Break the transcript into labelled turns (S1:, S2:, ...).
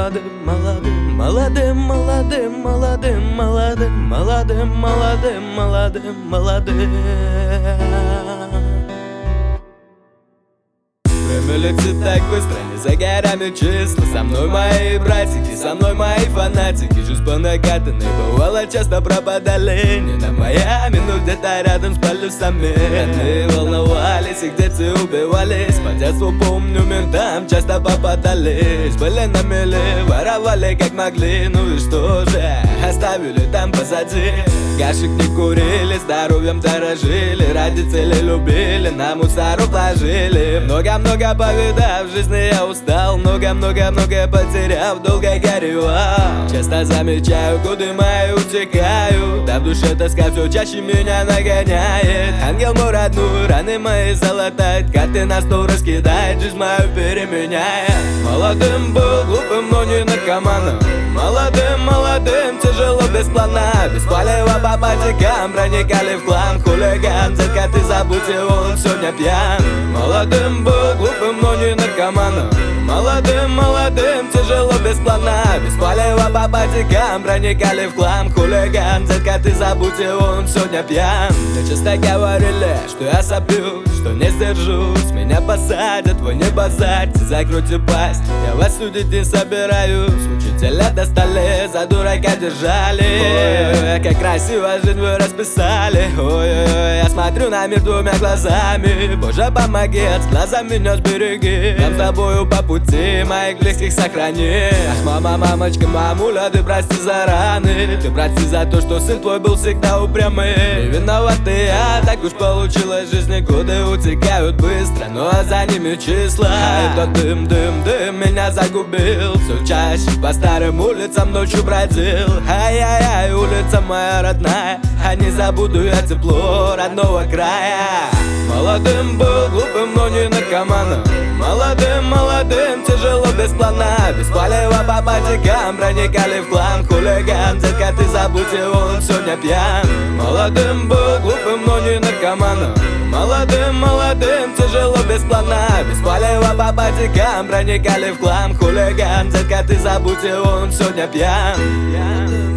S1: молодым, молодым, молодым, молодым, молодым, молодым, молодым, молодым, молодым, молодым. Время летит так быстро, не за горами числа. Со мной мои братики, со мной мои фанатики. Жизнь по накатанной, бывало часто пропадали. Не на Майами, но где-то рядом с полюсами. Родные волновались и где-то убивались. По детству помню, ментам часто попадались. Были на мели, воровали как могли. Ну и что же, оставили там позади. Кашек не курили, здоровьем дорожили. Родители любили, на мусор уложили. Много-много повидав, в жизни я устал. Много-много-много потеряв, долго горевал. Часто замечаю, годы мои утекают. Да в душе тоска все чаще меня нагоняет. Ангел мой родной, раны мои залатает. Карты на стол раскидает, жизнь мою переменяет. Молодым был, глупым, но не наркоманом. Молодым, молодым, тяжело без плана. Без палева по патикам проникали в хлам. Хулиган, детка, ты забудь его, он сегодня пьян. Молодым был, глупым, но не наркоманом. Молодым, молодым, тяжело без плана. Без палева по патикам проникали в хлам. Хулиган, детка, ты забудь его, он сегодня пьян. Мне часто говорили, что я сопьюсь, что не сдержусь. Меня посадят, вы не базарьте, закройте пасть. Я вас судить не собираюсь. Учителя достали, за дурака держали. Ой-ой-ой, как красиво жизнь вы расписали. Ой-ой-ой, я смотрю на мир двумя глазами. Боже, помоги, от глаза меня сбереги. Нам с тобою по пути, моих близких сохрани. Ах, мама, мамочка, мамуля, ты прости за раны. Ты прости за то, что сын твой был всегда упрямый. Не виноваты я, так уж получилось. В жизни годы утекают быстро, ну а за ними числа. А этот дым, дым, дым меня загубил. Все чаще по старым улицам ночью бродил. Ай-яй-яй, улица моя родная, а не забуду я тепло родного края. Молодым был, глупым, но не наркоманом. Молодым, молодым, тяжело без плана. Без палева по патикам проникали в хлам. Хулиган, детка, ты забудь его, он сегодня пьян. Молодым был, глупым, но не наркоманом. Молодым, молодым, тяжело без плана. Без палева по патикам проникали в хлам. Хулиган, детка, ты забудь его, он сегодня пьян.